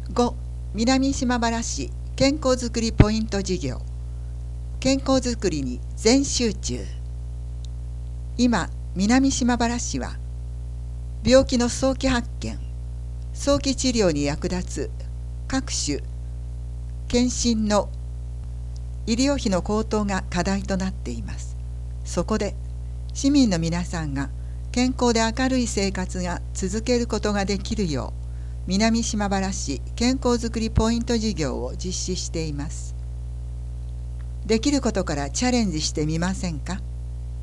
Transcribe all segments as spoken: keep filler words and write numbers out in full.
ご、南島原市健康づくりポイント事業。健康づくりに全集中。今、南島原市は病気の早期発見、早期治療に役立つ各種検診の医療費の高騰が課題となっています。そこで市民の皆さんが健康で明るい生活が続けることができるよう、南島原市健康づくりポイント事業を実施しています。できることからチャレンジしてみませんか？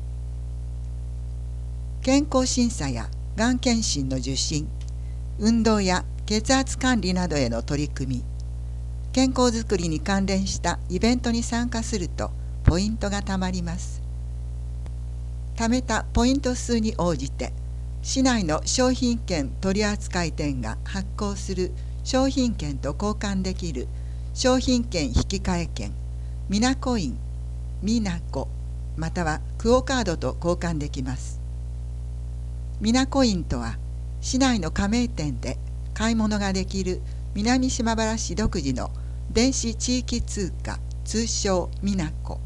健康審査やがん検診の受診、運動や血圧管理などへの取り組み、健康づくりに関連したイベントに参加するとポイントがたまります。貯めたポイント数に応じて、市内の商品券取扱店が発行する商品券と交換できる商品券引換券、ミナコイン、ミナコ、またはクオカードと交換できます。ミナコインとは、市内の加盟店で買い物ができる南島原市独自の電子地域通貨、通称ミナコ。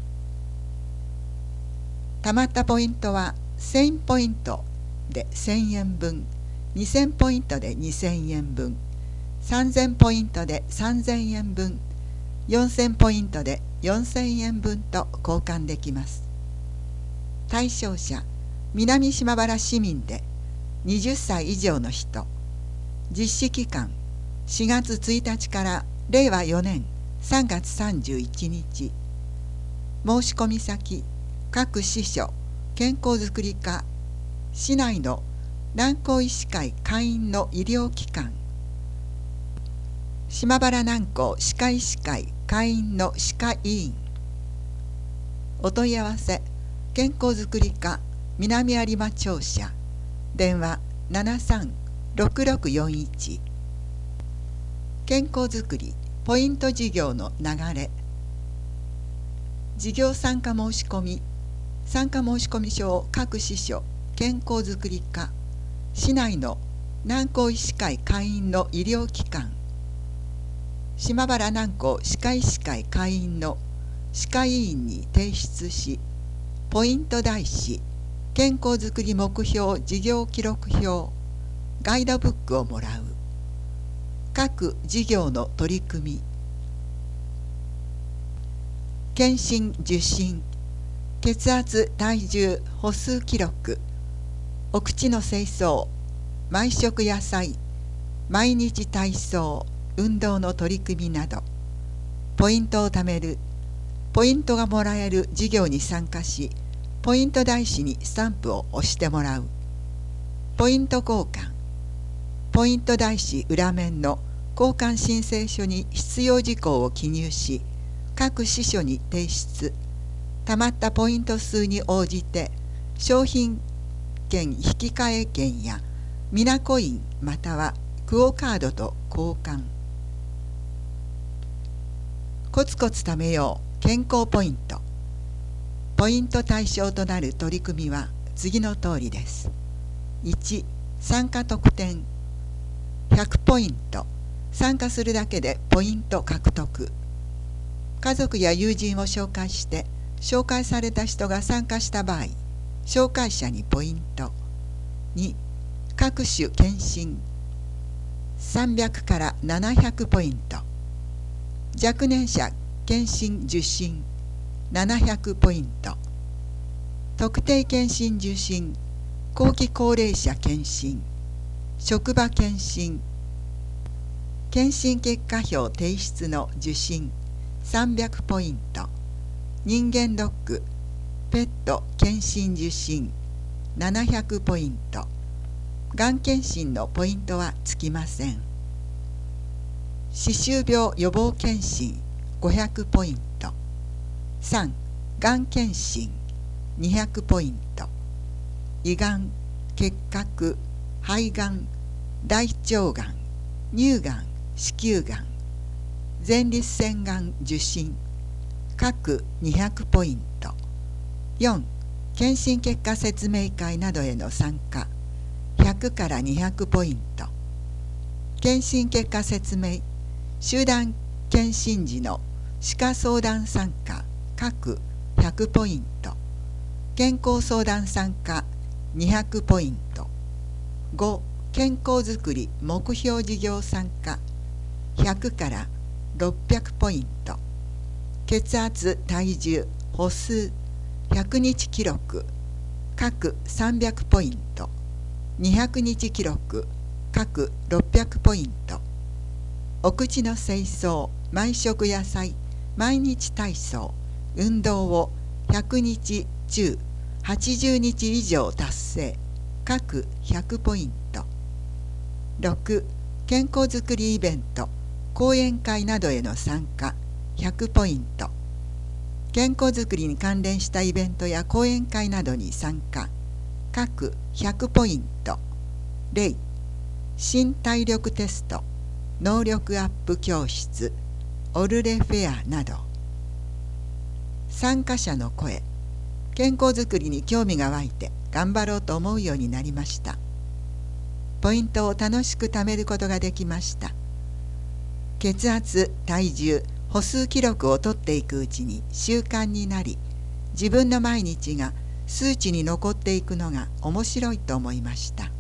たまったポイントはせんポイントでせんえんぶん、にせんポイントでにせんえんぶん、さんぜんポイントでさんぜんえんぶん、よんせんポイントでよんせんえんぶんと交換できます。対象者、南島原市民ではたち以上の人。実施期間、しがつついたちかられいわよねんさんがつさんじゅういちにち。申し込み先、各支所、健康づくり課、市内の南高医師会会員の医療機関、島原南高歯科医師会会員の歯科医院。お問い合わせ、健康づくり課南有馬庁舎、電話ななさんろくろくよんいち。健康づくりポイント事業の流れ。事業参加申し込み、参加申込書を各支所、健康づくり課、市内の南高医師会会員の医療機関、島原南高歯科医師会会員の歯科医院に提出し、ポイント台紙、健康づくり目標事業記録表、ガイドブックをもらう。各事業の取り組み。検診受診、血圧体重歩数記録、お口の清掃、毎食野菜、毎日体操、運動の取り組みなど、ポイントを貯める、ポイントがもらえる事業に参加し、ポイント台紙にスタンプを押してもらう。ポイント交換、ポイント台紙裏面の交換申請書に必要事項を記入し、各支所に提出。たまったポイント数に応じて、商品券引換券やミナコインまたはクオカードと交換。コツコツ貯めよう健康ポイント。ポイント対象となる取り組みは次の通りです。いち、参加特典。ひゃくポイント。参加するだけでポイント獲得。家族や友人を紹介して、紹介された人が参加した場合、紹介者にポイント。に、各種検診。さんびゃくからななひゃくポイント。若年者検診受診。ななひゃくポイント。特定検診受診、後期高齢者検診、職場検診、検診結果表提出の受診、さんびゃくポイント。人間ドック、ペット検診受診、ななひゃくポイント。がん検診のポイントはつきません。歯周病予防検診、ごひゃくポイント。さん、がん検診、にひゃくポイント。胃がん、結核、肺がん、大腸がん、乳がん、子宮がん、前立腺がん受診、各にひゃくポイント。よん、検診結果説明会などへの参加、ひゃくからにひゃくポイント。 検診結果説明、集団検診時の歯科相談参加各ひゃくポイント、健康相談参加にひゃくポイント。ご、健康づくり目標事業参加ひゃくからろっぴゃくポイント。血圧、体重、歩数、ひゃくにち記録各さんびゃくポイント、にひゃくにち記録各ろっぴゃくポイント。お口の清掃、毎食野菜、毎日体操、運動をひゃくにち中はちじゅうにち以上達成各ひゃくポイント。ろく、健康づくりイベント、講演会などへの参加ひゃくポイント。健康づくりに関連したイベントや講演会などに参加各ひゃくポイント。例、新体力テスト、能力アップ教室、オルレフェアなど。参加者の声、健康づくりに興味が湧いて頑張ろうと思うようになりました。ポイントを楽しく貯めることができました。血圧、体重、歩数記録を取っていくうちに習慣になり、自分の毎日が数値に残っていくのが面白いと思いました。